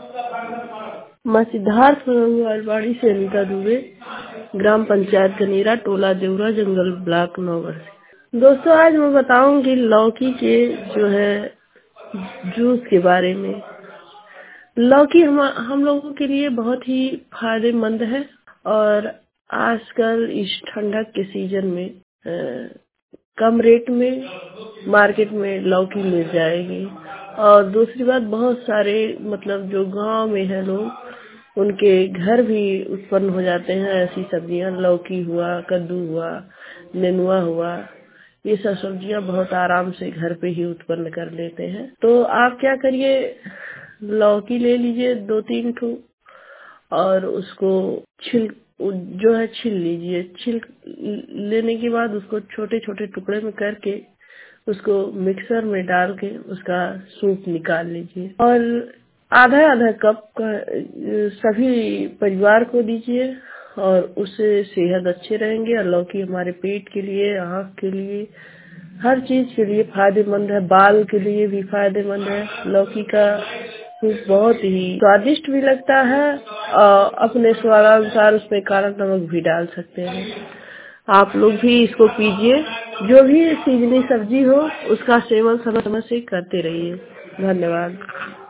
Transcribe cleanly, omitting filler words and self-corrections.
मैं सिद्धार्थ वालवाड़ी से अनिता दुबे, ग्राम पंचायत कनेरा, टोला देवरा, जंगल ब्लॉक नौगढ़ से। दोस्तों, आज मैं बताऊंगी लौकी के जो है जूस के बारे में। लौकी हम लोगों के लिए बहुत ही फायदेमंद है और आजकल इस ठंडक के सीजन में कम रेट में मार्केट में लौकी मिल जाएगी। और दूसरी बात, बहुत सारे मतलब जो गांव में है लोग, उनके घर भी उत्पन्न हो जाते हैं ऐसी सब्जियां। लौकी हुआ, कद्दू हुआ, नेनुआ हुआ, ये सब सब्जियां बहुत आराम से घर पे ही उत्पन्न कर लेते हैं। तो आप क्या करिए, लौकी ले लीजिए 2-3 ठो और उसको छील लीजिए। छील लेने के बाद उसको छोटे छोटे टुकड़े में करके उसको मिक्सर में डाल के उसका सूप निकाल लीजिए और आधा आधा कप का सभी परिवार को दीजिए और उससे सेहत अच्छे रहेंगे। और लौकी हमारे पेट के लिए, आँख के लिए, हर चीज के लिए फायदेमंद है। बाल के लिए भी फायदेमंद है। लौकी का सूप बहुत ही स्वादिष्ट भी लगता है और अपने स्वादानुसार उसमें काला नमक भी डाल सकते हैं। आप लोग भी इसको पीजिए। जो भी सीजनी सब्जी हो उसका सेवन समय समय से करते रहिए। धन्यवाद।